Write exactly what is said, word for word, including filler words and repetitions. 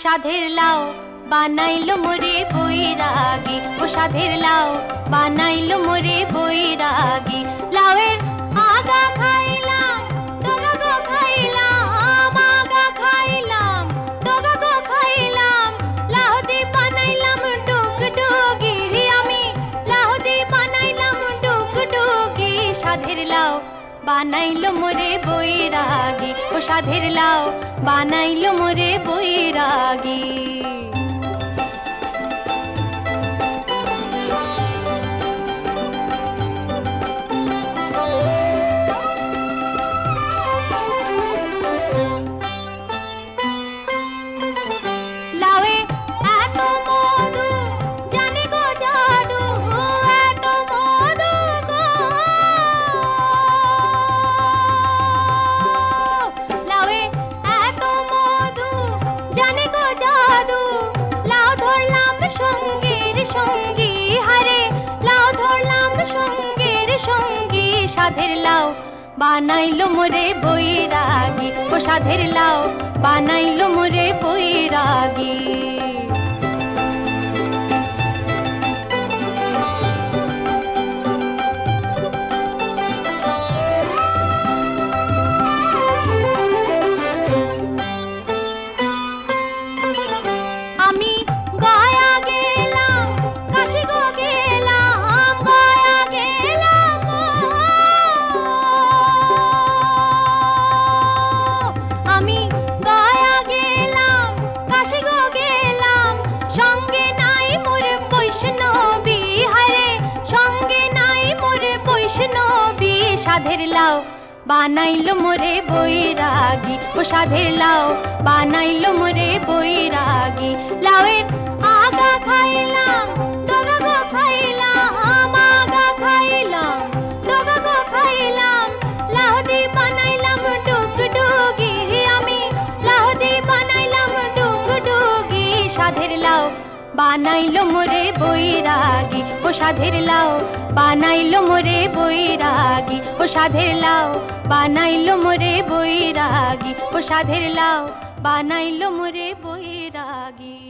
সাধের লাউ বানাইলো মোরে বৈরাগী, ও সাধের লাউ বানাইলো মোরে বৈরাগী। লাউয়ের আগা খাইলাম, ডগা গো খাইলাম, আগা খাইলাম, ডগা গো খাইলাম। লাউ দি বানাইলাম ডুগডুগি, আমি লাউ দি বানাইলাম ডুগডুগি। সাধের লাউ বানাইলো মোরে বৈরাগী, ও সাধের লাউ বানাইলো মোরে বৈরাগী। সাধের লাউ বানাইলো মোরে বৈরাগী, ও সাধের লাউ বানাইলো মোরে বৈরাগী। আমি গয়া গেলাম, কাশি গো গেলাম, গয়া গেলাম, আমি গয়া গেলাম, কাশি গো গেলাম। সঙ্গে নাই মোর বৈষ্ণবী, হারে সঙ্গে নাই মোর বৈষ্ণবী। সাধের লাউ বানাইলো মোরে বৈরাগী, ও সাধের লাউ বানাইলো মোরে বৈরাগী। লাউয়ের আগা খাইলাম, ডগা গো খাইলাম, আগা খাইলাম, ডগা গো খাইলাম। লাউ দি বানাইলাম ডুগডুগি, আমি লাউ দি বানাইলাম ডুগডুগি। সাধের লাউ বানাইলো মোরে বৈরাগী, ও সাধের লাউ বানাইলো মোরে বৈরাগী, ও সাধের লাউ বানাইলো মোরে বৈরাগী, ও সাধের লাউ বানাইলো মোরে বৈরাগী।